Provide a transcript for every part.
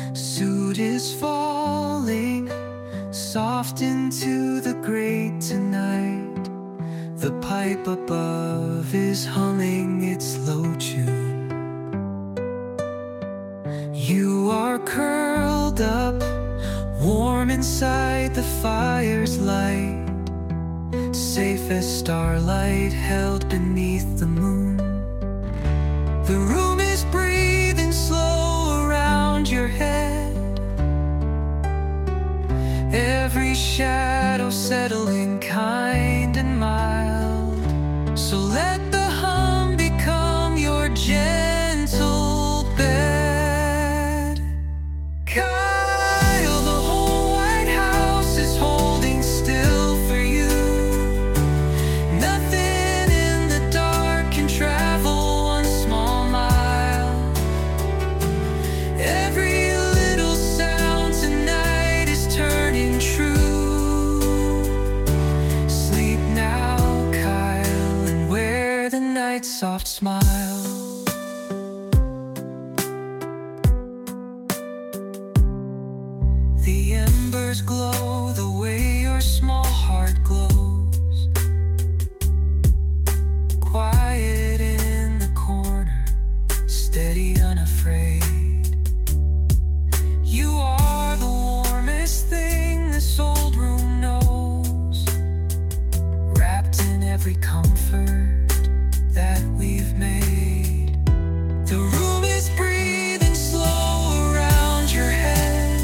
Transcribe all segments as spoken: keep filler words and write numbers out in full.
Suit is falling soft into the grate tonight. The pipe above is humming its low tune. You are curled up, warm inside the fire's light, safe as starlight held beneath the moon. The room is breathing slow around your head, every shadow settling kind and mild. So let the hum become your gentle bed. Kyle, the whole White House is holding still for you. Nothing in the dark can travel one small mile. Every little sound tonight is turning true. Sleep now, Kyle, and wear the night's soft smile. The embers glow the way your small heart glows, quiet in the corner, steady, unafraid. You are the warmest thing this old room knows, wrapped in every comfort that we've made. The room is breathing slow around your head,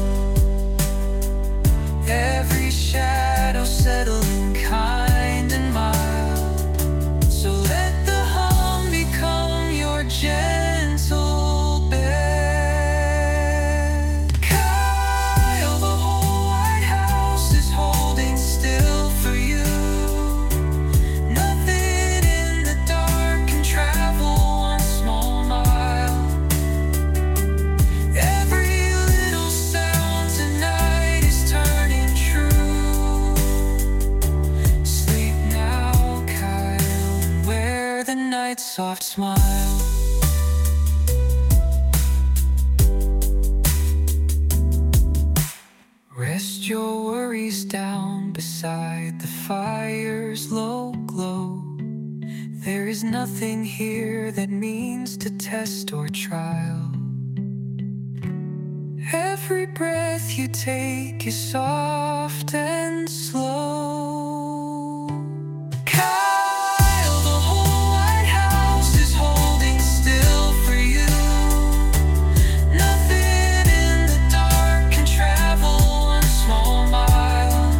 every shadow settling kind and mild. So let the hum become your gentle bed. Kyle, the whole White House is holding still for you. Nothing in the dark can travel one small mile. Every little sound tonight is turning true. Sleep now, Kyle, and wear the night's soft smile. Rest your worries down beside the fire's low glow. There is nothing here that means to test or trial. Every breath you take is soft and slow. Kyle, the whole White House is holding still for you. Nothing in the dark can travel one small mile.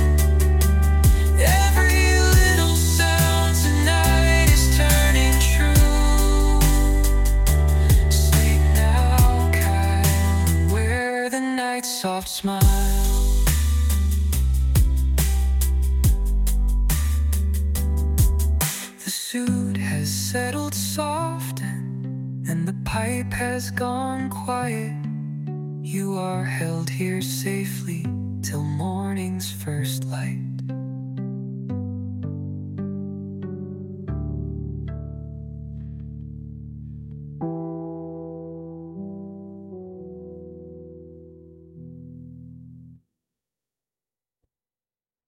Every little sound tonight is turning true. Sleep now, Kyle, and wear the night's soft smile. The suit has settled soft and, and the pipe has gone quiet. You are held here safely till morning's first light.